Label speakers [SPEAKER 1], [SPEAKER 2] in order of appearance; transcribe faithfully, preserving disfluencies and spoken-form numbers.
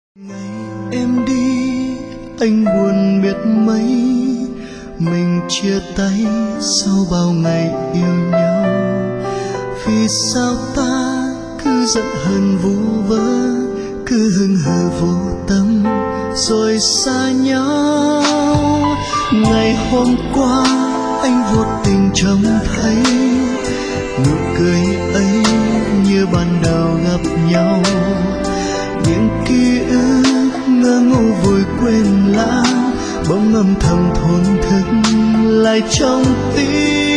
[SPEAKER 1] Ngày em đi anh buồn biết mấy, mình chia tay sau bao ngày yêu nhau. Vì sao ta cứ giận hờn vu vơ, cứ hững hờ vô tâm rồi xa nhau. Ngày hôm qua anh vô tình trông thấy nụ cười ấy như ban đầu gặp nhau. Những ký ức ngơ ngô vội quên lãng, bỗng âm thầm thổn thức lại trong tim.